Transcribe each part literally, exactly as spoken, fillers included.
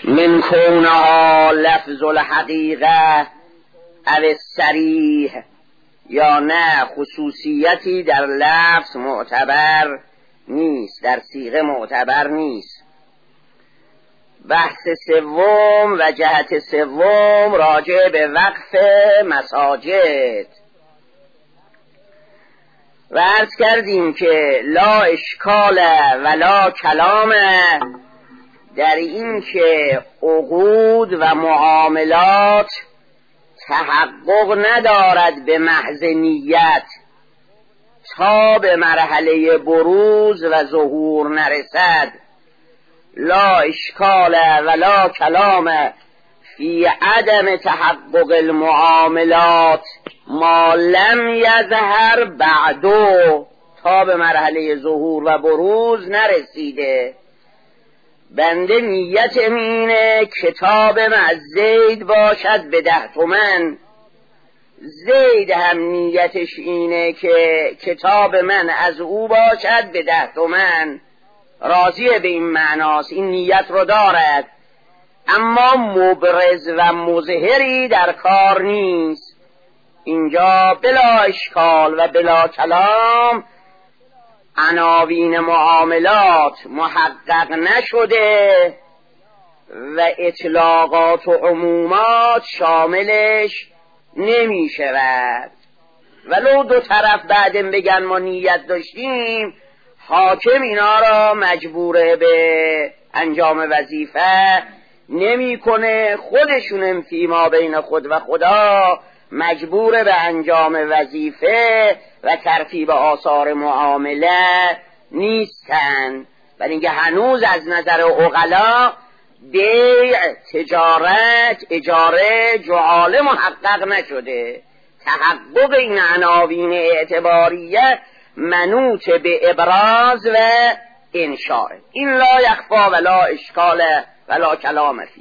من کونها لفظ الحقیقه او صریح، یا نه خصوصیتی در لفظ معتبر نیست، در صیغه معتبر نیست. بحث سوم و جهت سوم راجع به وقف مساجد و عرض کردیم که لا اشکال ولا کلام در این که عقود و معاملات تحقق ندارد به محض نیت تا به مرحله بروز و ظهور نرسد. لا اشکال ولا کلام فی عدم تحقق المعاملات ما لم یظهر بعدو، تا به مرحله ظهور و بروز نرسیده. بنده نیت اینه کتابم از زید باشد به ده تومن، زید هم نیتش اینه که کتاب من از او باشد به ده تومن، راضیه به این معناست، این نیت رو دارد، اما مبرز و مظهری در کار نیست. اینجا بلا اشکال و بلا کلام عناوین معاملات محقق نشده و اطلاقات و عمومات شاملش نمی شود. ولو دو طرف بعدم بگن ما نیت داشتیم، حاکم اینا را مجبور به انجام وظیفه نمی کنه، خودشونم فیما بین خود و خدا مجبور به انجام وظیفه و ترتیب آثار معامله نیستن. ولی اینکه هنوز از نظر عقلا بیع، تجارت، اجاره، جعاله محقق نشده. تحقق این عناوین اعتباریه منوط به ابراز و انشاء. این لا یخفا ولا اشکال ولا کلام فی.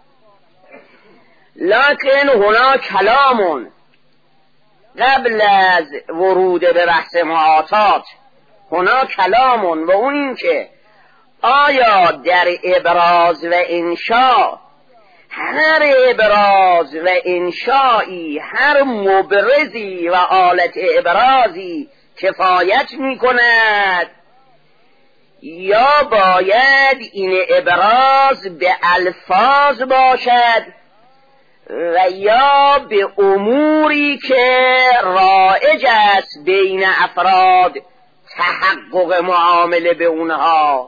لکن هنا کلامون قبل از ورود به بحث معاطات، هنا کلامون، و اون این که آیا در ابراز و انشاء هر ابراز و انشایی، هر مبرزی و آلت ابرازی کفایت می کند، یا باید این ابراز به الفاظ باشد و یا به اموری که رایج است بین افراد تحقق معامله به اونها.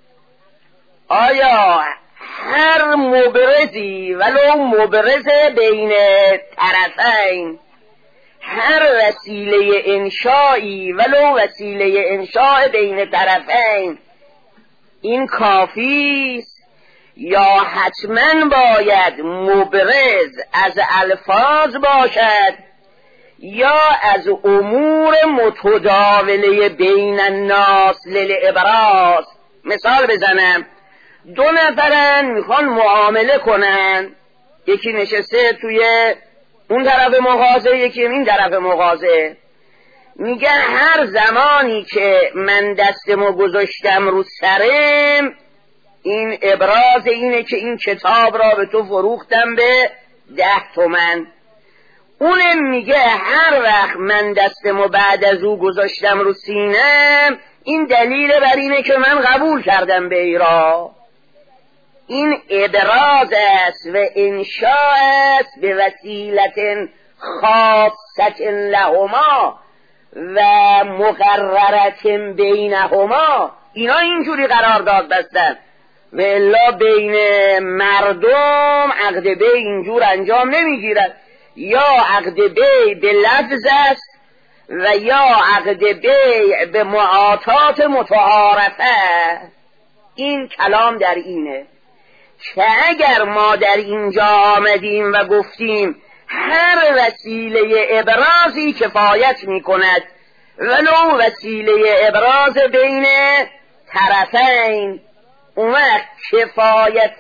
آیا هر مبرزی ولو مبرز بین طرفین، هر وسیله انشایی ولو وسیله انشاء بین طرفین، این کافی است یا حتما باید مبرز از الفاظ باشد یا از امور متداوله بین الناس للابراز؟ مثال بزنم، دو نفرن میخوان معامله کنن، یکی نشسته توی اون طرف مغازه، یکی این طرف مغازه، میگه هر زمانی که من دستمو گذاشتم رو سرم، این ابراز اینه که این کتاب را به تو فروختم به ده تومن. اونم میگه هر وقت من دستمو بعد از او گذاشتم رو سینم، این دلیل بر اینه که من قبول کردم به ایرا. این ابراز است و انشاء است به وسیلت خاصت لهما و مقررت بینهما. اینا اینجوری قرارداد بستن و الا بین مردم عقد بی اینجور انجام نمیگیرد. یا عقد بی به لفظ است و یا عقد بی به معاطات متعارفه. این کلام در اینه که اگر ما در اینجا آمدیم و گفتیم هر وسیله ابرازی کفایت می کند ولو وسیله ابراز بین طرفین، اون وقت کفایت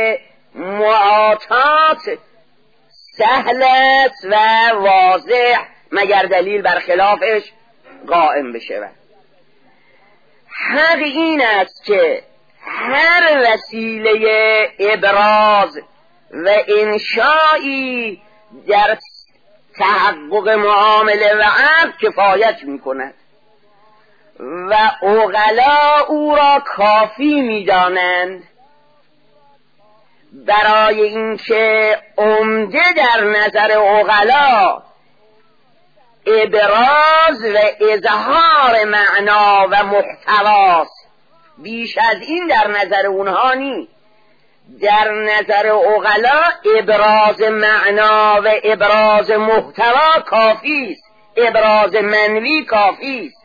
معاطات سهل است و واضح مگر دلیل برخلافش قائم بشه. حق این است که هر وسیله ابراز و انشایی در تحقق معامله و عقد کفایت می کند و عقلا او را کافی می دانند برای اینکه عمده در نظر عقلا ابراز و اظهار معنا و محتواست، بیش از این در نظر اونها نی. در نظر عقلا ابراز معنا و ابراز محتوا کافی است، ابراز منوی کافی است.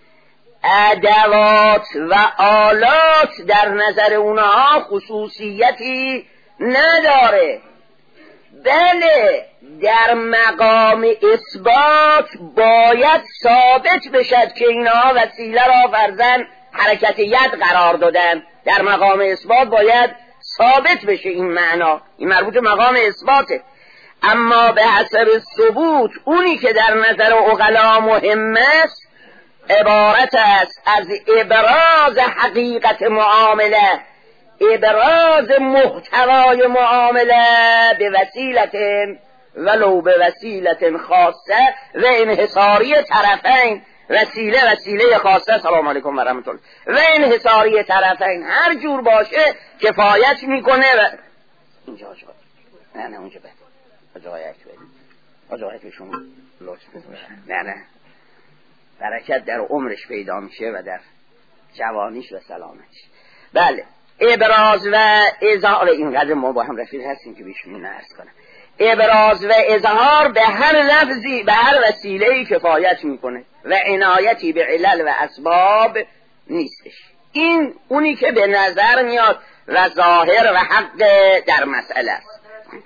ادوات و آلات در نظر اونها خصوصیتی نداره. بله در مقام اثبات باید ثابت بشد که اینها وسیله را فرضاً حرکت ید قرار دادن. در مقام اثبات باید ثابت بشه این معنا، این مربوط به مقام اثباته. اما به حسب ثبوت اونی که در نظر عقلا مهم است عبارت است از ابراز حقیقت معامله، ابراز محتوای معامله به وسیلت ولو به وسیلت خاصه و انحصاری طرفین. وسیله وسیله خاصه، سلام علیکم و رحمت الله، و انحصاری طرفین هر جور باشه کفایت میکنه. و اینجا آجا نه نه اونجا بده آجا یک بده آجا یک بشون لطف نه نه برکت در عمرش پیدا میشه و در جوانیش و سلامتش. بله ابراز و اظهار، اینقدر ما با هم رفیق هستیم که بیشون نرس کنم. ابراز و اظهار به هر لفظی به هر وسیله‌ای کفایت میکنه و عنایتی به علل و اسباب نیستش. این اونی که به نظر میاد و ظاهر و حق در مسئله است.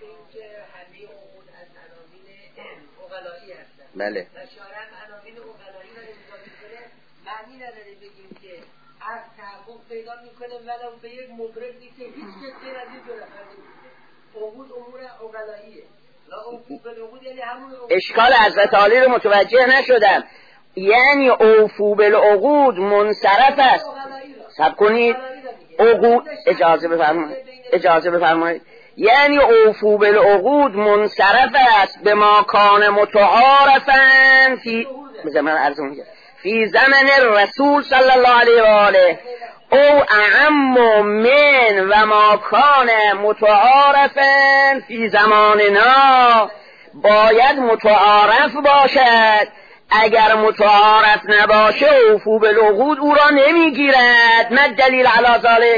بله. و شارع عناوین عقلایی را امضا میکنه، معنی نداره بگیم که از تحقق پیدا میکنه ولو به یک مبرزی که هیچ کسی از این جور عقود امور عقلاییه. لا اوفو بالعقود یعنی همون اشکال حضرت عالی رو متوجه نشدم. یعنی اوفو بالعقود منصرف است. سب کنید عقود، اجازه بفرمایید اجازه بفرمایید یعنی اوفو بالعقود منصرف است به ما کان متعارفا فی زمان ارزون میگه فی زمن رسول صلی الله علیه و آله او اعم من و ما کان متعارفا فی زماننا. باید متعارف باشد، اگر متعارف نباشه اوفو بالعقود او را نمیگیرد. ما دلیل علی ذلک؟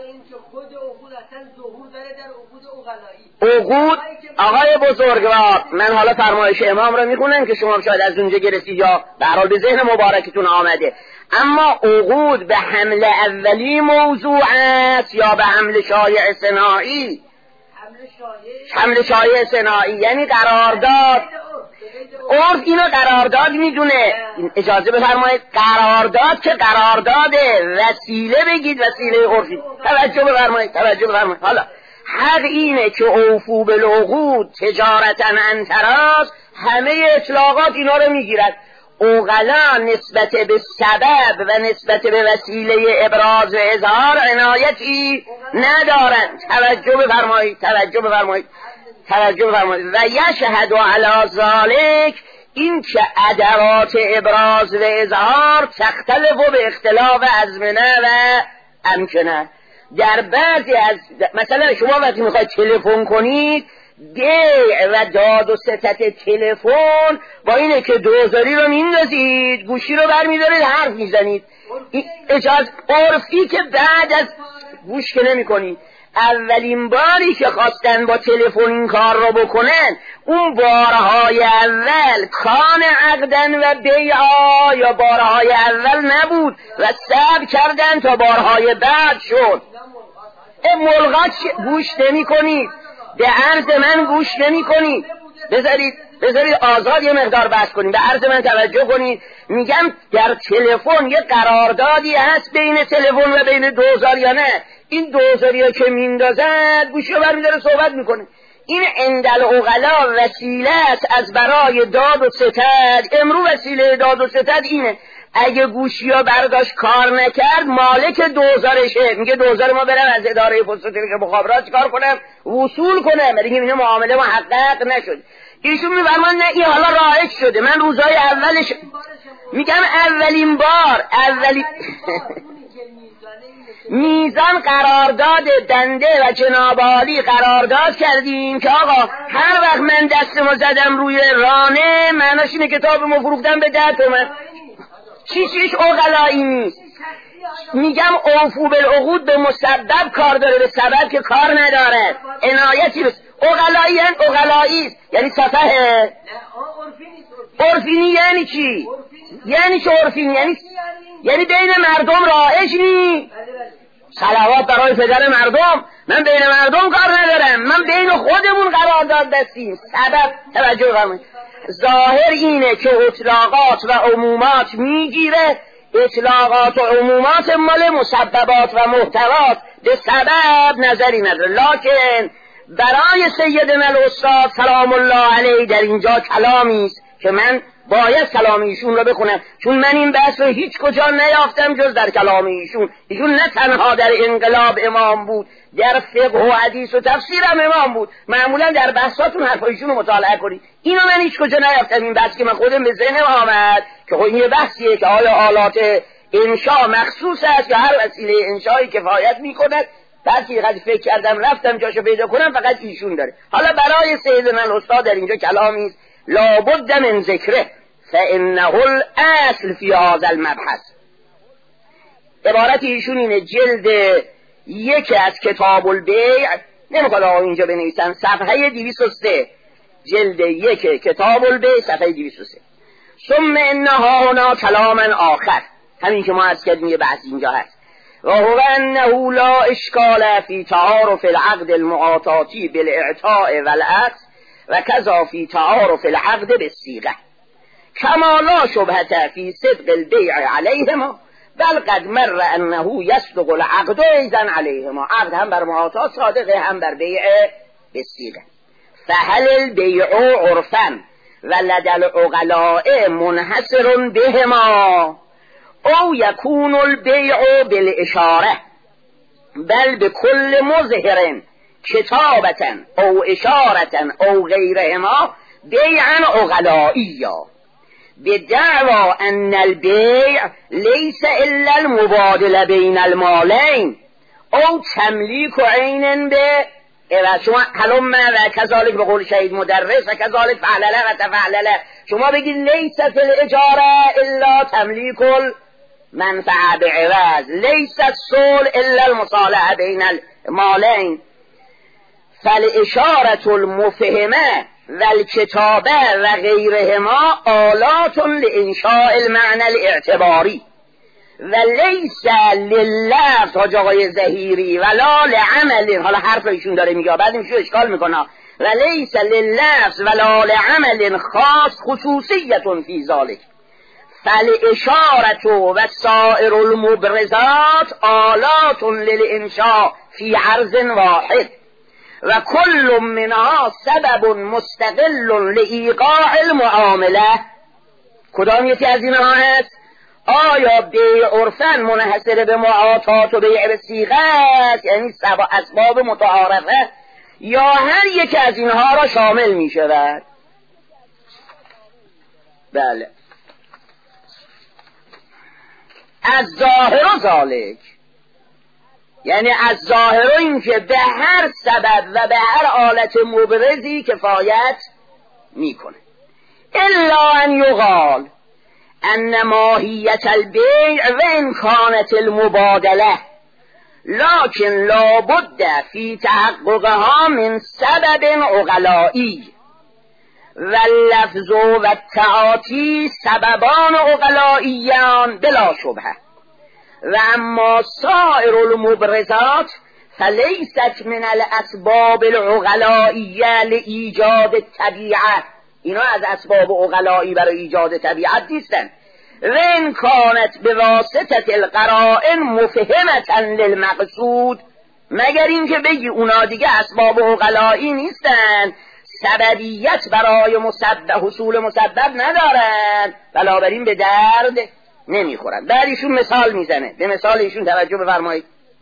عقود آقای بزرگوار، من حالا فرمایش امام رو میخونم که شما شاید از اونجا گرفتید یا به هر حال به ذهن مبارکتون آمده. اما عقود به حمل اولی موضوع است یا به حمل شایع صناعی؟ حمل شایع صناعی یعنی قرارداد. عرف اینو قرارداد میدونه. اجازه بفرمایید قرارداد که قرارداده، وسیله بگید وسیله عرفی. توجه بفرمایید توجه بفرمایید حالا حق اینه که اوفو بالعقود تجارتا انتراز، همه اطلاقات اینا رو میگیرد. عقلا نسبت به سبب و نسبت به وسیله ابراز و اظهار عنایتی ندارند. توجه بفرمایید توجه بفرمایید توجه بفرمایید و یشهد علی ذلک، این که ادوات ابراز و اظهار تختلف به اختلاف ازمنه و امکنه. در بعضی از مثلا شما وقتی میخواید تلفن کنید، بیع و داد و ستت تلفن با اینه که دوزاری رو میندازید، گوشی رو برمیدارید حرف میزنید. اجازه عرفی که بعد از گوش که نمی کنید. اولین باری که خواستن با تلفن این کار رو بکنن، اون بارهای اول کان عقدن و بیعا یا بارهای اول نبود و صبر کردن تا بارهای بعد شد. ملغات گوش نمی کنید، به عرض من گوش نمی کنید. بذارید بذارید آزاد یه مقدار بحث کنید، به عرض من توجه کنید. میگم در تلفن یه قراردادی هست بین تلفن و بین دوزار یا نه. این دوزاری که میندازد گوشی رو برمیداره صحبت میکنه. این عندل عقلا وسیله است از برای داد و ستد. امرو وسیله داد و ستد اینه. اگه گوشی ها برداشت کار نکرد مالک دوزارشه، میگه دوزار ما برم از اداره پست و تلگراف مخابرات کار کنم وصول کنم، میگه این معامله محقق نشد. ایشون میفرمان نه این حالا رایج شده. من روزای اولش میگم اولین بار اولین میزان قرارداد دنده و جناب عالی قرارداد کردیم که آقا هر وقت من دستمو زدم روی رانه معناش اینه کتابمو فروختم به ده تومن. چی چیش اغلایی نیست. میگم اوفو بالعقود به مسبب کار داره، به سبب که کار نداره. عنایتی بس اغلایی هن اغلایی است یعنی صفحه عرفینی. یعنی چی؟ یعنی چه عرفینی؟ یعنی یعنی بین مردم رایج نی. صلوات برای پدر مردم. من بین مردم کار ندارم، من بین خودمون قرارداد بستیم. سبب توجه فرمایید. ظاهر اینه که اطلاقات و عمومات میگیره، اطلاقات و عمومات مال مسببات و محتوات، به سبب نظری نداره. لکن برای سیدنا الاستاد سلام الله علیه در اینجا کلامی است که من باید سلام ایشون رو بخونم، چون من این بحث رو هیچ کجا نیافتم جز در کلام ایشون. ایشون نه تنها در انقلاب امام بود، در فقه و حدیث و تفسیر هم امام بود. معمولا در بحثاتون حرفایشون رو مطالعه کنید. اینو من هیچ کجا نیافتم. این بحث که من خودم به ذهنم آمد که خب این یه بحثیه که آیا آلات انشاء مخصوص است یا هر وسیله انشایی کفایت میکند. بعد که قد فکر کردم رفتم جاشو پیدا کنم فقط ایشون داره. حالا برای سیدنا الاستاد در اینجا کلامی است لابد من ذکره فانه الاصل فی هذا المبحث. عبارت ایشون اینه، جلد یک از کتاب البیع، نمیخواد آقا اینجا بنویسن، صفحه دویست و سه، جلد یک کتاب البیع صفحه دویست و سه. ثم انها هنا کلاما آخر، همین که ما از کردیم یه بحث اینجا هست. و هو انه لا اشکال فی تعارف العقد المعاطاتی بالاعطاء والعطف و کذا فی تعارف العقد بالصیغه کما لا شبهه فی صدق البیع علیهما بل قد مر انه یصدق العقد ایضا علیهما. عقد هم بر معاطات صادقه هم بر بیع بالصیغه. فهل البیع عرفا و لدى العقلاء منحصر بهما او یکون البیع بالاشاره بل بكل مظهر کتابتا او اشارتا او غیرهما بیعا عقلائیا بدعوى ان البیع لیس الا المبادله بین المالین او تملیک عین به شما حلم و کذالک به قول شهید مدرس و کذالک فعلله و تفعلله. شما بگید لیس فی الاجاره الا تملیک المنفعه بعوض، لیس الصلح الا المصالحه بین المالین. فالاشاره المفهمه والکتابه و غیرهما آلات لانشاء المعنى الاعتباری و لیس لللفظ حاج آقای ظهیری ولا لعمل. حالا حرف ایشون داره میگه بعد میشه اشکال میکنه. و لیس لللفظ ولا لعمل خاص خصوصیت فی ذلك فالاشاره و سائر المبرزات آلات للانشاء فی عرض واحد و کل منها سبب مستقل لایقاع المعامله. کدام یکی از اینها هست؟ آیا بیع عرفاً منحصر به معاطات و بیع به صیغه است، یعنی اسباب متعارفه، یا هر یک از اینها را شامل می شود؟ بله. از ظاهر و ذالک، یعنی از ظاهر این که به هر سبب و به هر آلت مبرزی کفایت میکنه. الا ان یقال ان ماهیت البیع و ان کانت المبادله لكن لا بد فی تحققها من سبب عقلائی و اللفظ و التعاطی سببان عقلائیان بلا شبهه و اما سائر المبرزات فلیست من الاسباب العقلائیه لایجاد الطبیعه. اینا از اسباب عقلایی برای ایجاد طبیعت نیستن. و ان کانت بواسطه القرائن مفهمه للمقصود، مگر اینکه بگی اونا دیگه اسباب عقلایی نیستن، سببیت برای مسبب حصول مسبب ندارن، بنابراین به درد نمیخورن. بعد ایشون مثال میزنه، به مثال ایشون توجه بفرمایید.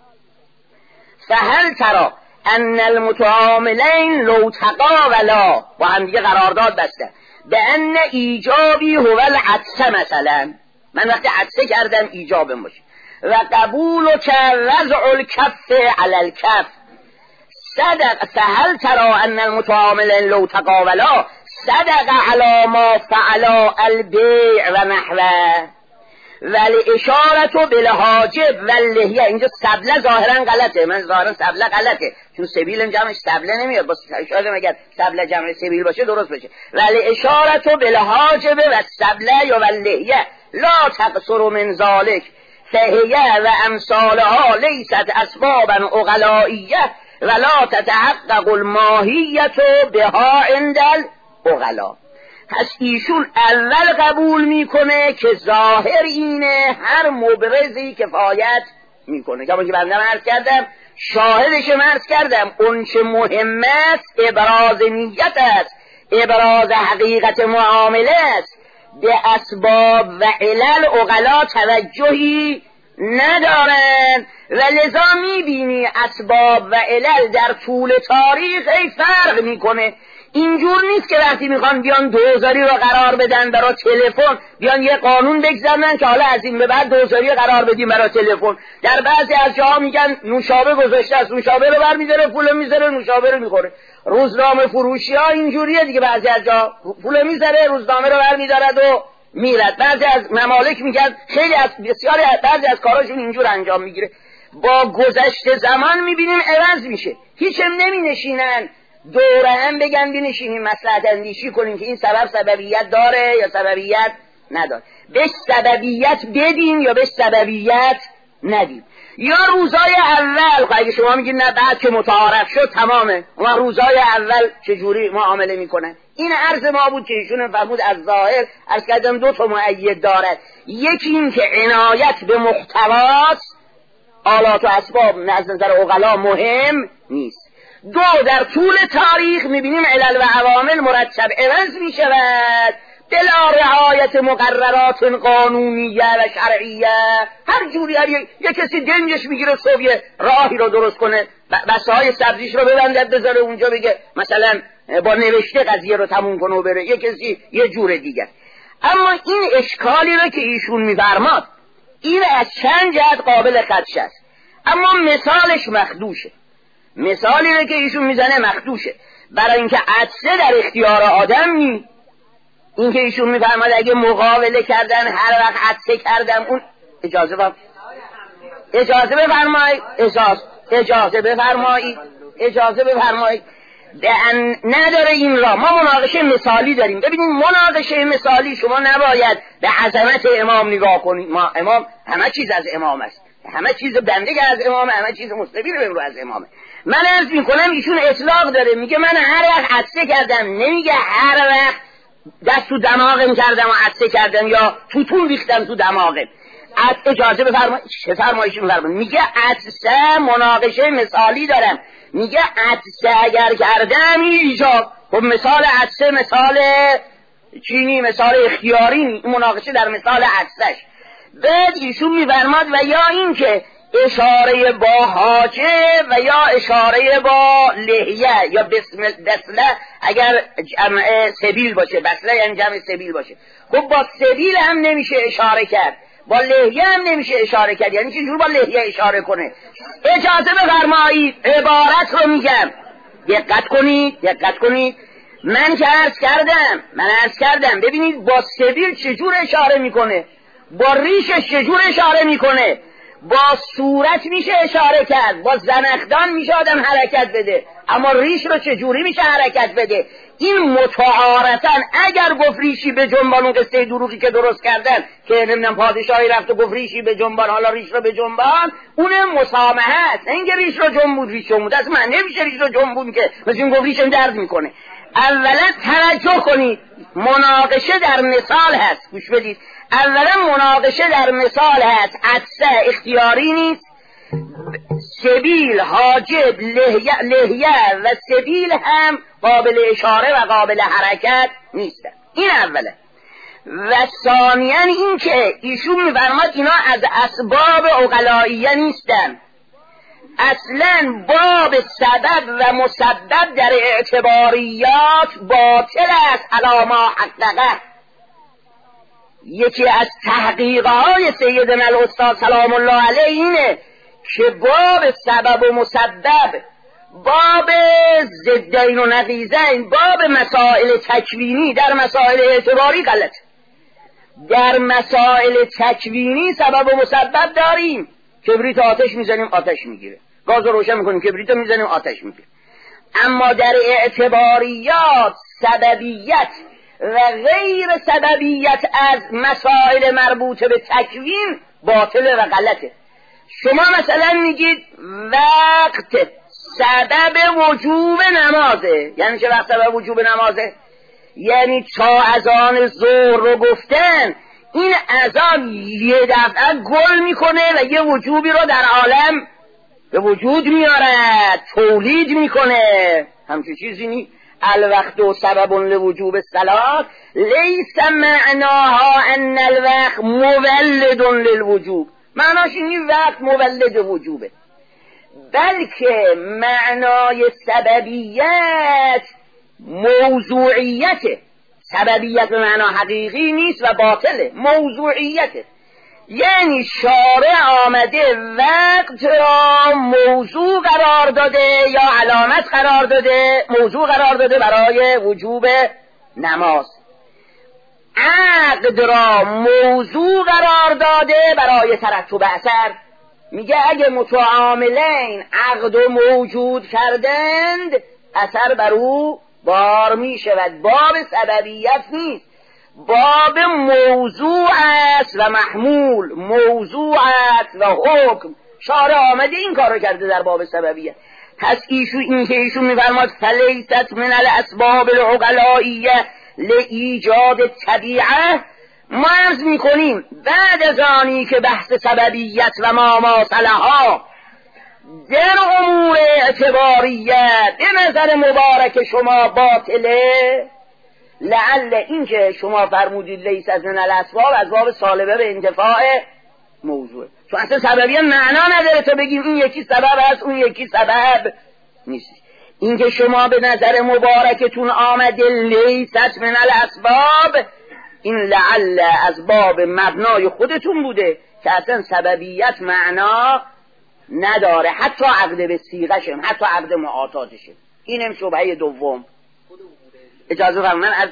فهل ترى ان المتعاملین لو تقاولا، با هم دیگه قرارداد بستن، به ان ایجابی هو العطسه، مثلا من وقتی عطسه کردم ایجابم باشه، و قبول که وضع الکف علی الکف، صدق فهل ترى ان المتعاملین لو تقاولا صدق علی ما فعلا البیع و نحوه، ولی اشارت بالحاجب واللحیه. اینجا سبله ظاهرا غلطه، من ظاهرا سبله غلطه، چون سبیل جمعش سبله نمیاد، با شاید اگر سبله جمع سبیل باشه درست باشه. ولی اشارت بالحاجب و سبله یا واللحیه لا تقصر من ذلك فهیه و امثالها لیست اسبابا عقلائیه ولا تتحقق الماهیت بها عند العقلاء. پس ایشون اول قبول میکنه که ظاهر اینه، هر مبرزی کفایت میکنه. که بنده عرض کردم، شاهدش عرض کردم، اون چه مهم است ابراز نیت است، ابراز حقیقت معامله است. به اسباب و علل عقلا توجهی ندارن و لذا میبینی اسباب و علل در طول تاریخ ای فرق میکنه. اینجور نیست که وقتی میخوان بیان دوزاری رو قرار بدن برای تلفن، بیان یه قانون بگذارن که حالا از این به بعد دوزاری قرار بدیم برای تلفن. در بعضی از جاها میگن نوشابه گذاشته است، نوشابه رو برمی‌داره، پول میذاره، نوشابه رو میخوره. روزنامه فروشی ها اینجوریه دیگه، بعضی از جا پول میذاره، روزنامه رو برمی‌دارد و میرد. بعضی از ممالک میگن، خیلی از بسیاری بعضی از کاراشون اینجور انجام میگیره. با گذشت زمان میبینیم عوض میشه، هیچ هم نمینشینن دوره هم بگن بنشینیم مصلحت اندیشی کنیم که این سبب سببیت داره یا سببیت نداره، بهش سببیت بدیم یا بهش سببیت ندیم. یا روزای اول اگه شما میگید نه بعد که متعارف شد تمامه، اما روزای اول چجوری معامله میکنن؟ این عرض ما بود که ایشون فرمود از ظاهر عرض کردم دو تا مؤید داره، یکی این که عنایت به محتواست، آلات و اسباب از نظر عقلا مهم نیست. دو، در طول تاریخ میبینیم علل و عوامل مرتب عوض میشود بلا رعایت مقررات قانونیه و شرعیه. هر جوری هر یک کسی دنجش میگیره صبح راهی رو درست کنه، بسته های سبزیش رو ببندد بذاره اونجا بگه مثلا با نوشته قضیه رو تموم کنه و بره، یک کسی یه جور دیگه. اما این اشکالی رو که ایشون میفرماد این از چند جهت قابل خدشه است، اما مثالش مخدوشه. مثالی رو که ایشون میزنه مخدوشه، برای اینکه عطسه در اختیار آدم نی. این که ایشون میفرماد اگه مقابله کردن هر وقت عطسه کردم اون اجازه با... اجازه بفرمایید اجازه اجازه بفرمایید اجازه بفرمایید ان نداره این را. ما مناقشه مثالی داریم. ببینید مناقشه مثالی شما نباید به عظمت امام نگاه کنید. ما امام همه چیز از امام است، همه چیز بنده که از امام، همه چیز مستبیر رو از امامه. من عرض میکنم ایشون اطلاق داره، میگه من هر وقت عطسه کردم، نمیگه هر وقت دست تو دماغم کردم و عطسه کردم یا توتون ریختم تو دماغم. اجازه بفرمایید چه فرمایشی میفرمایید؟ میگه عطسه مناقشه مثالی دارم، میگه عطسه اگر کردم ایجاب. خب مثال عطسه مثال چینی، مثال اختیاری، مناقشه در مثال عطسش. بعد ایشون میفرماد و یا این که اشاره با حاجه و یا اشاره با لحیه یا بسمل بسله اگر جمع سبیل باشه، بسله یعنی جمع سبیل باشه. خب با سبیل هم نمیشه اشاره کرد، با لحیه هم نمیشه اشاره کرد، یعنی چجور با لحیه اشاره کنه؟ اجازه بفرمایید عبارت رو میگم، دقت کنید دقت کنید. من که عرض کردم من عرض کردم ببینید با سبیل چجور اشاره میکنه، با ریشش چجور اشاره میکنه، با صورت میشه اشاره کرد، با زنخدان میشه آدم حرکت بده، اما ریش رو چجوری میشه حرکت بده؟ این متعارفاً اگر گفت ریشی به جنبان، اون قصه دروغی که درست کردن که نمیدونم پادشاهی رفت و گفت ریشی به جنبان، حالا ریش رو به جنبان، اون مسامحه است، نه اینکه ریش رو جنبون ریش جنبون. اصلا من نمیشه ریش رو جنبون که مثل این گفت ریشم درد میکنه. اولا توجه کنید، مناقشه در مثال هست، گوش بدید. اولا مناقشه در مثال هست، عطسه اختیاری نیست، سبیل حاجب لحیه, لحیه و سبیل هم قابل اشاره و قابل حرکت نیستن. این اوله. و ثانیاً این که ایشون میفرماد اینا از اسباب عقلائیه نیستن، اصلا باب سبب و مسبب در اعتباریات باطل است علی ما حققه. یکی از تحقیقهای سیدنا الاستاد سلام الله علیه اینه که باب سبب و مسبب، باب ضدین و نقیضین، باب مسائل تکوینی در مسائل اعتباری غلط. در مسائل تکوینی سبب و مسبب داریم، کبریت آتش میزنیم آتش میگیره، گاز رو روشن میکنیم کبریت رو میزنیم آتش میگیره. اما در اعتباریات سببیت و غیر سببیت از مسائل مربوط به تکوین باطله و غلطه. شما مثلا میگید وقت سبب وجوب نمازه، یعنی چه وقت سبب وجوب نمازه؟ یعنی تا اذان ظهر رو گفتن، این اذان یه دفعه گل میکنه و یه وجوبی رو در عالم به وجود میاره، تولید میکنه. همچون چیزی نی الوقت و سبب لوجوب الصلاة لیس معناها ان الوقت مولد للوجوب، معناش این وقت مولد وجوبه، بلکه معنای سببیت موضوعیته. سببیت به معنا حقیقی نیست و باطله، موضوعیته. یعنی شارع آمده وقت را موضوع قرار داده یا علامت قرار داده، موضوع قرار داده برای وجوب نماز. عقد را موضوع قرار داده برای ترتب اثر. میگه اگه متعاملین عقد و موجود کردند اثر بر او بار میشود. باب سببیت نیست، باب موضوع است و محمول، موضوع است و حکم. شارع آمده این کار رو کرده در باب سببیت. پس ایشو این که ایشون میفرماد فلیست من الاسباب العقلائیه لایجاد طبیعه، ما عرض میکنیم بعد از آنی که بحث سببیت و ما ماصلها در امور اعتباریت به نظر مبارک شما باطله، لعل این که شما فرمودید لیس از من الاسباب از باب سالبه به انتفاع موضوع، چون اصلا سببیت معنا نداره تو بگیم این یکی سبب است اون یکی سبب نیست. این که شما به نظر مبارکتون آمده لیس از من الاسباب، این لعل از باب مبنای خودتون بوده که اصلا سببیت معنا نداره، حتی عقد به صیغه، حتی عقد معاطاتشه. اینم شبهه دوم. اجازه فرمایید من از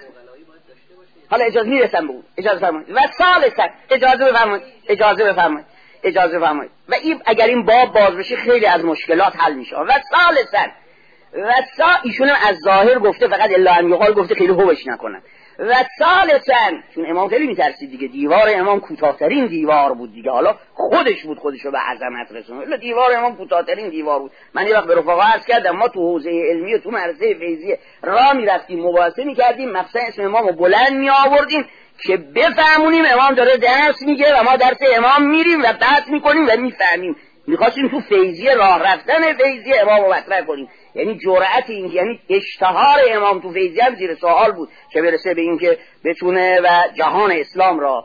حالا اجازه میرسم به اون، اجازه فرمایید. و ثالثا اجازه بفرمایید اجازه بفرمایید اجازه بفرمایید و این اگر این باب باز بشه خیلی از مشکلات حل میشه. و ثالثا و سا ایشون از ظاهر گفته، فقط الا ان یقال گفته، خیلی خوبش نکنن. و ثالثا چون امام خیلی میترسید دیگه، دیوار امام کوتاه‌ترین دیوار بود دیگه، حالا خودش بود خودشو به عظمت رسوند، الا دیوار امام کوتاه‌ترین دیوار بود. من یه وقت به رفقا عرض کردم ما تو حوزه علمی تو مدرسه فیضیه راه میرفتیم مباحثه میکردیم، مثلا اسم امامو بلند می آوردیم که بفهمونیم امام داره درس میگه و ما درس امام میریم و بحث میکنیم و میفهمیم. میخواستیم تو فیضیه راه رفتن فیضیه امامو مطرح کنیم، یعنی جرأت این، یعنی اشتهار امام تو فیضیه هم زیر سوال بود که برسه به این که بتونه و جهان اسلام را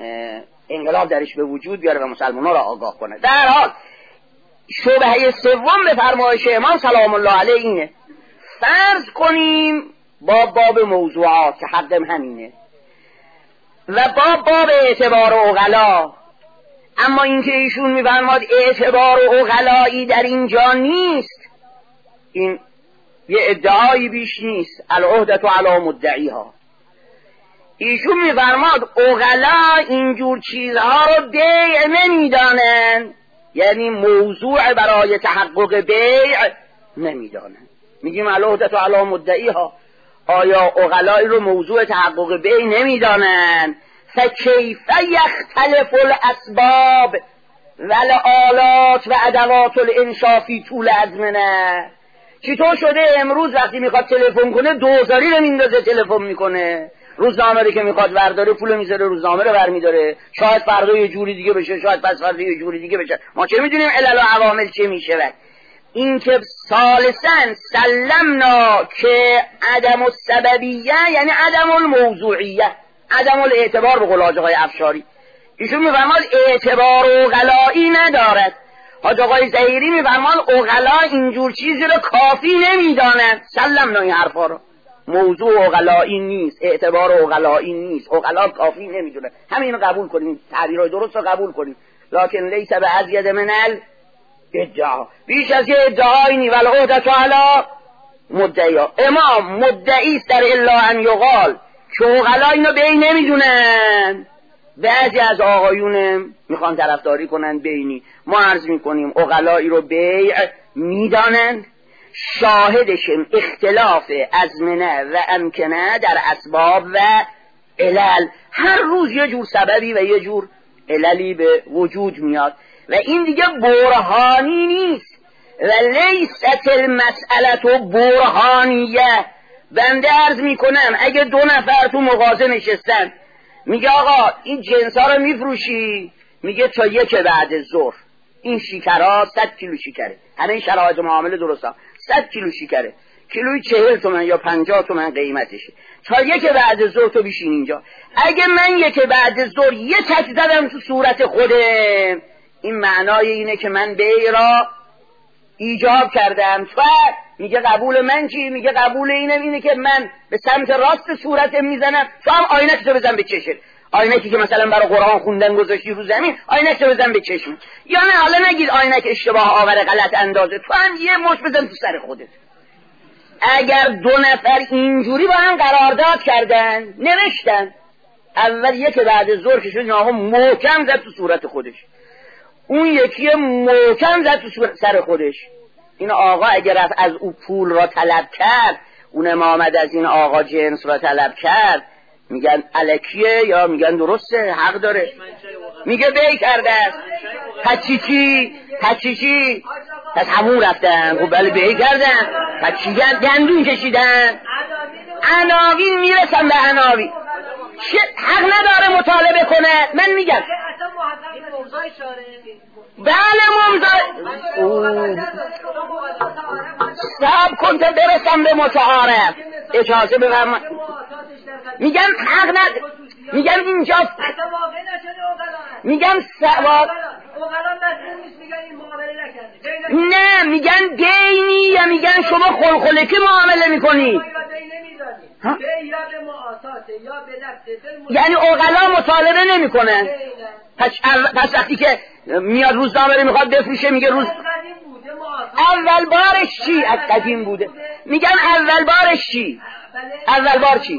انقلاب درش به وجود بیاره و مسلمانان را آگاه کنه. در هر حال شبهه سوم به فرمایش امام سلام الله علیه اینه، فرض کنیم با باب موضوعات که حقم همینه و با باب اعتبار و عقلا، اما اینکه ایشون میفرماد اعتبار و عقلایی در اینجا نیست، این یه ادعایی بیش نیست، العهدة علی مدعیها. ایشون میفرماد عقلا اینجور چیزها رو بیع نمیدانن، یعنی موضوع برای تحقق بیع نمیدانن. میگیم العهدة علی مدعیها، آیا عقلایی رو موضوع تحقق بیع نمیدانن؟ فکیف یختلف الاسباب والآلات و ادوات الانشافی طول ازمنه. چطور شده امروز وقتی میخواد تلفن کنه دوزاری رو میندازه تلفن میکنه، روزنامه رو که میخواد برداره پول میذاره روزنامه رو برمیداره، شاید فردا یه جوری دیگه بشه، شاید پس فردا یه جوری دیگه بشه، ما چه میدونیم علل و عوامل چه میشه. این که ثالثا سلمنا که عدم السببیه یعنی عدم الموضوعیه، عدم الاعتبار به قول حاج آقای افشاری. ایشون میفرماد اعتبار عقلایی ندارد. حاج آقای ظهیری میفرماد عقلا اینجور چیزی رو کافی نمیدانند. سلمنا این حرفا رو. موضوع عقلایی نیست، اعتبار عقلایی نیست، عقلا کافی نمیدونه. همین رو قبول کنیم، تعبیرهای درست رو قبول کنیم. لکن لیس به ازید من الادعا، بیش از یه ادعایی نی. ولی عهدت علی مدعیا، امام مدعی است در الا ان یقال که عقلا اینو بی نمیدونن. بعضی از آقایون میخوان طرفداری کنن بینی. ما عرض میکنیم عقلایی رو بیع میدانند، شاهدشم اختلاف ازمنه و امکنه در اسباب و علل. هر روز یه جور سببی و یه جور عللی به وجود میاد و این دیگه برهانی نیست. و لیست المسئله برهانیه. بنده عرض میکنم اگه دو نفر تو مغازه نشستن، میگه آقا این جنس ها رو میفروشی؟ میگه تا یک بعد ظهر. این شکرها صد کیلو شکره، همه این شرایط معامله درسته، صد کیلو شکره، کیلوی چهل تومن یا پنجاه تومن قیمتشه. تا یک بعد ظهر تو بیشین اینجا. اگه من یک بعد ظهر یه چک زدم تو صورت خودم، این معنای اینه که من بیع را ایجاب کردم. تو میگه قبول من چی؟ میگه قبول اینم اینه که من به سمت راست صورتم میزنم، تو هم آینه تو بزن به چشم. آینکی که مثلا برای قرآن خوندن گذاشتی رو زمین، آینک تو بزن به چشم. یا نه حالا نگید آینک اشتباه آور غلط اندازه، تو هم یه مش بزن تو سر خودت. اگر دو نفر اینجوری با هم قرارداد کردن، نوشتن، اول یک بعد ظهر که شد ناها محکم زد تو صورت خودش، اون یکی محکم زد تو سر خودش. این آقا اگر رفت از او پول را طلب کرد، اون امامد از این آقا جنس را طلب کرد، میگن الکیه یا میگن درسته، حق داره، میگه بی کرده است. پچی چی؟ پچی چی؟ پس همون رفتن. خب بله بی کردن، پچی گندون کشیدن، عناوین میرسن به عناوین. حق نداره مطالبه کنه. من میگم بله ممزای سب کن تا برسم به متعارف. اجازه بفرما. میگم حق ند میگم اینجا میگم سواب نه میگن دینی یا میگن شما خلخلکی معامله میکنی، یعنی عقلا مطالبه نمیکنن. پس, پس وقتی که میاد روزنامه رو میخواد بفروشه میگه روز اول بارش چی؟ از قدیم بوده. میگن اول بارش چی؟ اول بار چی؟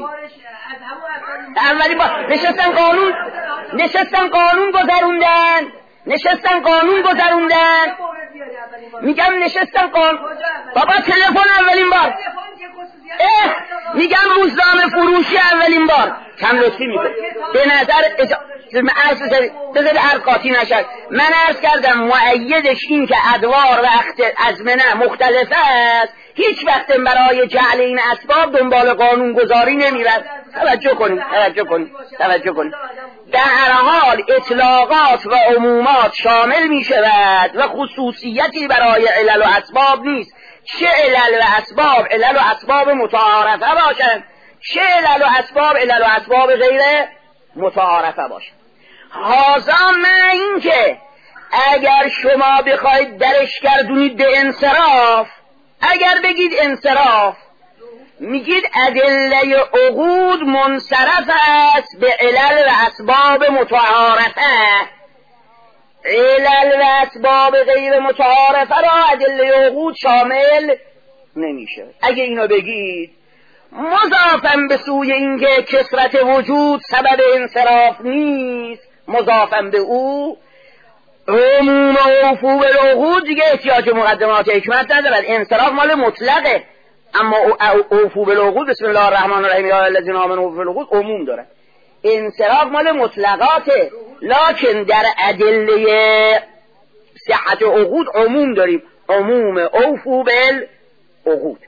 اولی بار نشستن قانون نشستن قانون گذروندن نشستن قانون گذروندن میگم نشستن قانون. بابا تلفن اولین بار اه میگم روزنامه فروشی اولین بار. کم لطفی میکنه به نظر اجا... من عرض بذاری هر قاطی نشد. من عرض کردم مؤیدش این که ادوار وقت ازمنه مختلفه است، هیچ وقت برای جعل این اسباب دنبال قانون گذاری نمیرد. توجه کنید توجه کنید توجه کنید در هر حال اطلاقات و عمومات شامل می شود و خصوصیتی برای علل و اسباب نیست. چه علل و اسباب علل و اسباب متعارفه باشند، چه علل و اسباب علل و اسباب غیر متعارفه باشند. هذا من این که اگر شما بخواید درش گردونید به انصراف، اگر بگید انصراف، میگید ادله عقود منصرف است به علل و اسباب متعارفه. علل و اسباب غیر متعارفه را ادله عقود شامل نمیشه. اگه اینو بگید مضافم به سوی اینکه کثرت وجود سبب انصراف نیست، مضافم به او عموم و افو بالعقود دیگه احتیاج مقدمات حکمت ندارد. انصراف مال مطلقه، اما افو بالعقود بسم الله الرحمن الرحیم یا الذین آمنوا اوفوا بالعقود عموم داره. انصراف مال مطلقاته، لکن در ادله صحت عقود عموم داریم، عموم اوفو بالعقود.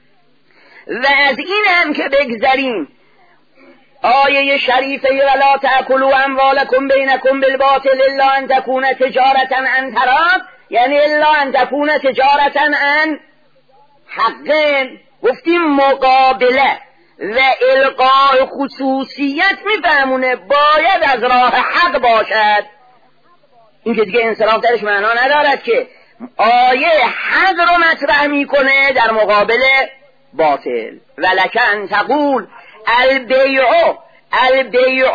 و از این هم که بگذریم آیه شریفه ولا تأکلوا اموالکم بینکم بالباطل الا ان تکون تجارة عن تراض، یعنی الا ان تکون تجارة عن حق. گفتیم مقابله و القاء خصوصیت میفهمونه باید از راه حق باشد. این که دیگه انصراف درش معنا ندارد که آیه حق رو مطرح میکنه در مقابل باطل. ولکن تقول البیع البیع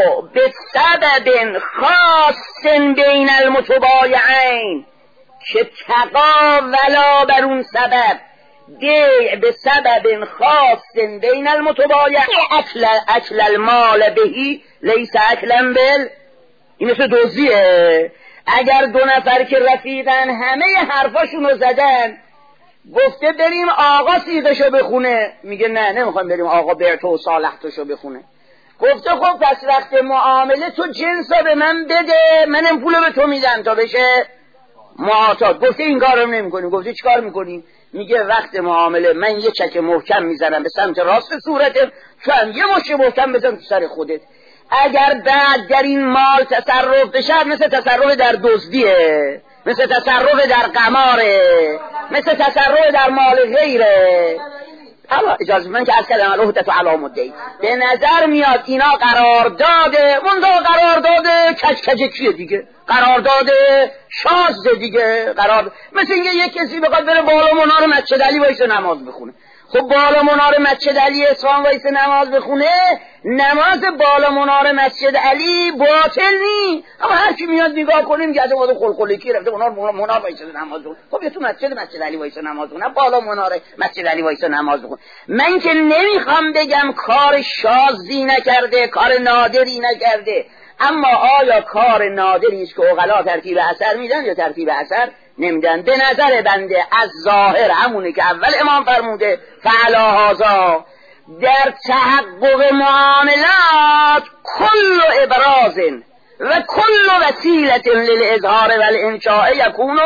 بسبب خاص بین المتبایعین، که تقاولا بر اون سبب بیع به سبب خاص بین المتبایعین اکل اکل المال بهی لیس اکلا بل. این مثل دوزیه. اگر دو نفر که رفیقن همه حرفاشونو زدن، گفته بریم آقا سیغشو بخونه، میگه نه نمیخوام بریم آقا برتو و صالحتشو بخونه. گفته خب پس وقت معامله تو جنسا به من بده، منم پولو به تو میدم تا بشه معاطات. گفته این کارو نمیکنیم. گفته چیکار میکنیم؟ میگه وقت معامله من یه چک محکم میزنم به سمت راست صورتم، تو هم یه مشه محکم بزن تو سر خودت. اگر بعد در این مال تصرف بشه مثل تصرف در دزدیه، مثل تصرف در قماره، مثل تصرف در مال غیره. اما اجازه من که از کلم الوحدت و علامده به نظر میاد اینا قرار داده منذ قرار داده کج کج کیه دیگه، قرار داده شازده دیگه. قرار مثل اینکه یک کسی بخواد بره بالا منار مسجد علی وایسه نماز بخونه. خب بالا منار مسجد علی اصفهان وایسه نماز بخونه، نماز بالا منار مسجد علی باطل نی. اما هر کی میاد نگاه کنیم که آدم خلخلی کی رفته منار منار وایسه نماز بخونه. خب یه تو مسجد مسجد علی وایسه نماز بخونه، بالا منار مسجد علی وایسه نماز بخونه. من که نمیخوام بگم کار شاذی نکرده، کار نادری نکرده، اما آیا کار نادری است که عقلا ترتیب اثر میدن یا ترتیب اثر نمیدن؟ به نظر بنده از ظاهر همونه که اول امام فرموده فعلا هازا در تحقق معاملات کل ابراز و کل وسیلت للاظهار و الانشاء یکون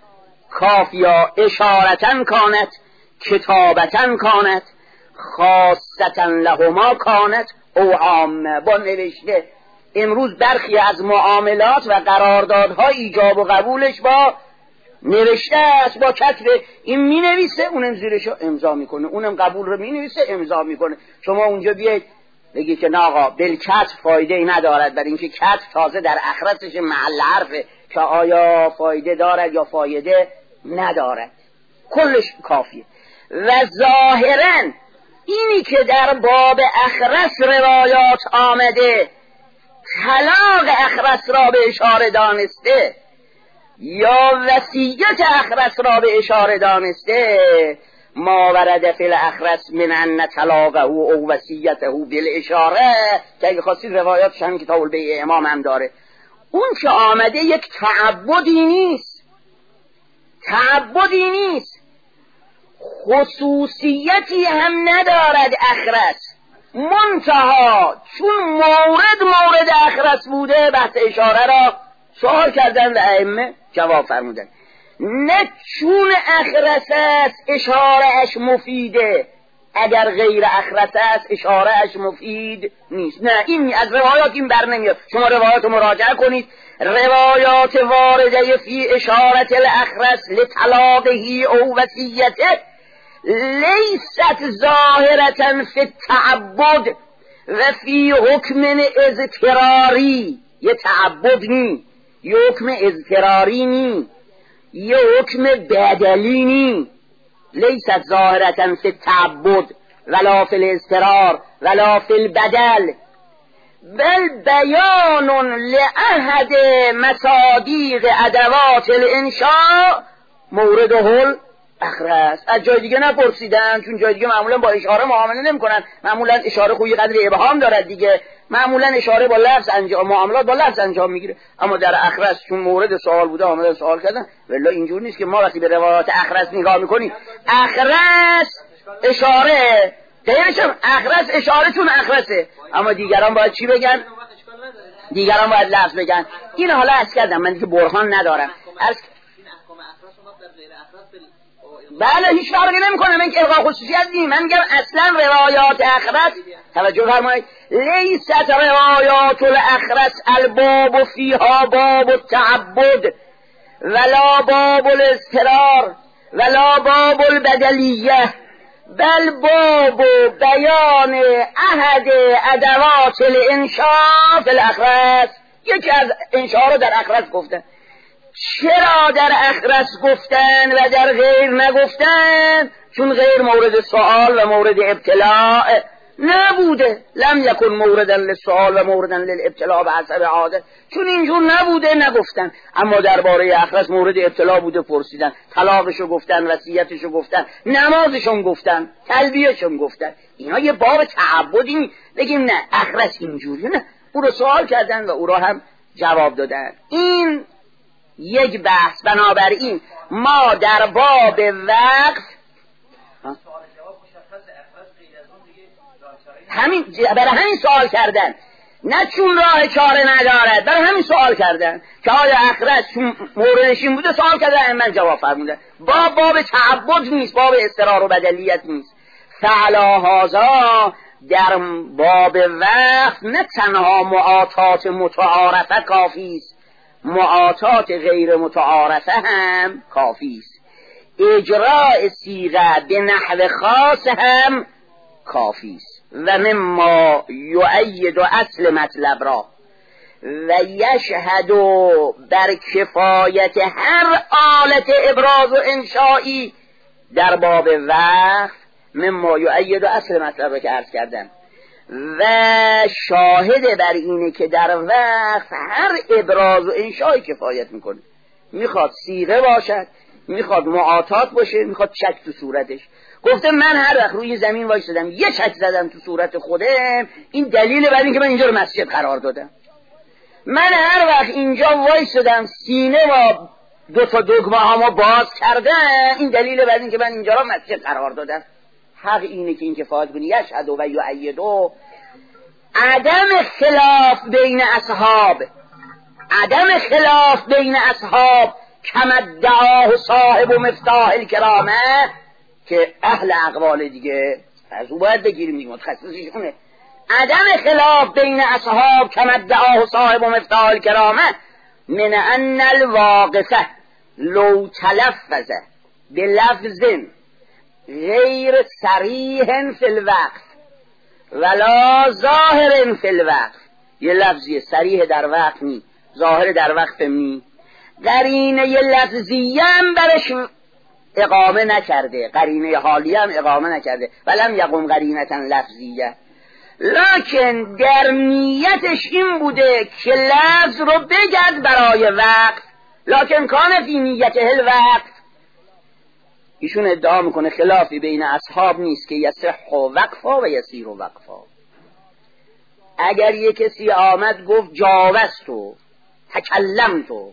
کافیا اشارتن کانت کتابتن کانت خاصتن لهما کانت او عامه. با نوشته امروز برخی از معاملات و قراردادها ایجاب و قبولش با نوشته است، با کتب این می نویسه اونم زیرشو امضا میکنه، اونم قبول رو می نویسه امضا میکنه. شما اونجا بیاید بگی که نه آقا بالکتب فایده ای ندارد، برای اینکه کتب تازه در اخرتش محل حرفه که آیا فایده دارد یا فایده ندارد، کلش کافیه. و ظاهرا اینی که در باب اخرس روایات آمده طلاق اخرس را به اشاره دانسته یا وصیت اخرس را به اشاره دانسته، ما ورد فی الاخرس من ان طلاقه او وصیته بالاشاره، که اگه خواستید روایاتش هم کتاب البیع امام هم داره. اون که آمده یک تعبدی نیست، تعبدی نیست، خصوصیتی هم ندارد اخرس، منتها چون مورد مورد اخرس بوده بحث اشاره را سوال کردن و ائمه جواب فرمودن. نه چون اخرس است اشاره اش مفیده، اگر غیر اخرس است اشاره اش مفید نیست. نه این از روایات این بر نمیاد. شما روایات مراجعه کنید، روایات وارده فی اشارت الاخرس لطلاقه او وصیته لیست ظاهرتا فی التعبد و فی حکم اضطراری. یه تعبد نی، یه حکم اضطراری نی، یه حکم بدلی نی. لیست ظاهرتا فی التعبد ولا فی الاضطرار ولا فی البدل، بل بیان لأحد مصادیق ادوات الانشاء مورد هل اخرس. از جای دیگه نپرسیدن، چون جای دیگه معمولا با اشاره معامله نمی‌کنن، معمولا اشاره خوی قدر ابهام دارد دیگه، معمولا اشاره با لفظ انجام، معاملات با لفظ انجام میگیره. اما در اخرس چون مورد سوال بوده آمدن سوال کردن. والله اینجور نیست که ما وقتی به روایات اخرس نگاه میکنیم اخرس اشاره دیرشم اخرس اشاره چون اخرسه، اما دیگران باید چی بگن؟ دیگران باید لفظ بگن. این حالا عرض کردم من دیگه برهان ندارم. عرض بله هیچ فرقی نمیکنه، من که الغا خصوصیت نیم. من میگم اصلا روایات اخرس، توجه فرمایید، لیست روایات الاخرس الباب فیها باب التعبد ولا باب الاضطرار ولا باب البدلیه، بل باب و بیان احد ادوات الانشاء فی الاخرس. یکی از انشاء رو در اخرس گفتن. چرا در اخرس گفتن و در غیر نگفتن؟ چون غیر مورد سوال و مورد ابتلاء نبوده. لم یکن موردن للسؤال و موردن للابتلاء به حسب عاده. چون اینجور نبوده نگفتن. اما درباره اخرس مورد ابتلاء بوده، پرسیدن، طلاقشو گفتن، وصیتشو گفتن، نمازشون گفتن، تلبیهشون گفتن. اینا یه باب تعبدی بگیم نه اخرس اینجوری نه، او رو سوال کردن و او رو هم جواب دادن. این یک بحث. بنابراین ما در باب وقت همین برای همین سوال کردن، نه چون راه چاره ندارد، برای همین سوال کردن که آیا اخرس چون موردش این بوده سوال کردن، من جواب فرمودن. باب باب تعبد نیست، باب اضطرار و بدلیت نیست. فعلا هذا در باب وقت نه تنها معاطات متعارفه کافی است، معاطات غیر متعارفه هم کافی است. اجراء صیغه به نحو خاص هم کافی است. و مما یؤید اصل مطلب را و یشهد بر کفایت هر آلت ابراز و انشایی در باب وقت، مما یؤید اصل مطلب را که عرض کردم، و شاهد بر اینه که در وقت هر ابراز و انشایی کفایت میکنه. میخواد صیغه باشد، میخواد معاطات باشه، میخواد چک تو صورتش. گفته من هر وقت روی زمین وایسادم یه چک زدم تو صورت خودم، این دلیل بر این که من اینجا رو مسجد قرار دادم. من هر وقت اینجا وایسادم سینه با دو تا دگمه هامو باز کردم، این دلیل بر این که من اینجا رو مسجد قرار دادم. حق اینه که این کفایت کنی. یشهد و یؤید عدم خلاف بین اصحاب، عدم خلاف بین اصحاب کما ادعاه صاحب و مفتاح الکرامه، که اهل اقوال دیگه از او باید بگیریم دیگه، متخصصش اونه. عدم خلاف بین اصحاب کما ادعاه صاحب و مفتاح الکرامه من ان الواقفه لو تلفظ بلفظ غیر صریح فی الوقت ولا ظاهر فی الوقت، یه لفظی صریح در وقت نی، ظاهر در وقت نی، قرینه یه لفظی هم برش اقامه نکرده، قرینه حالی هم اقامه نکرده، ولم یقوم قرینتا لفظیه، لکن در نیتش این بوده که لفظ رو بگد برای وقت، لکن کان فی نیته الوقت. ایشون ادعا میکنه خلافی بین اصحاب نیست که یصح وقفا و یسیر وقفا. اگر یک کسی آمد گفت جاوزتو، تکلمتو،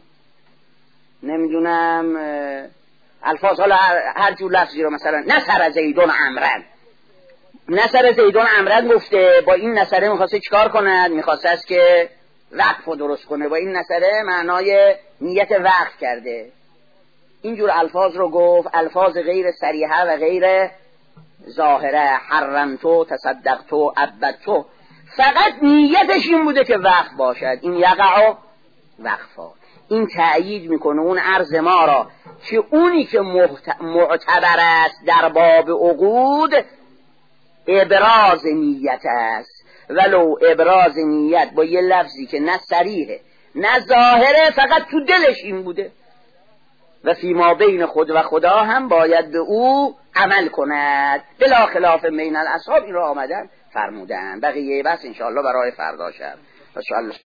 نمیدونم الفاظ، حالا هر جور لفظی رو، مثلا نصر زیدون عمرن، نصر زیدون عمرن گفته، با این نصره میخواسته چیکار کند؟ میخواسته است که وقف رو درست کنه، با این نصره معنای نیت وقف کرده. اینجور الفاظ رو گفت، الفاظ غیر صریحه و غیر ظاهره، حرمتو، تصدقتو، عبدتو، فقط نیتش این بوده که وقف باشد. این یقع وقفا. این تأیید میکنه اون عرض ما را که اونی که معتبر است در باب عقود ابراز نیت است، ولو ابراز نیت با یه لفظی که نه صریحه نه ظاهره، فقط تو دلش این بوده، و فیما بین خود و خدا هم باید به او عمل کند. بلا خلاف بین الاصحاب این را آمدن فرمودن. بقیه بس انشاءالله برای فردا شب.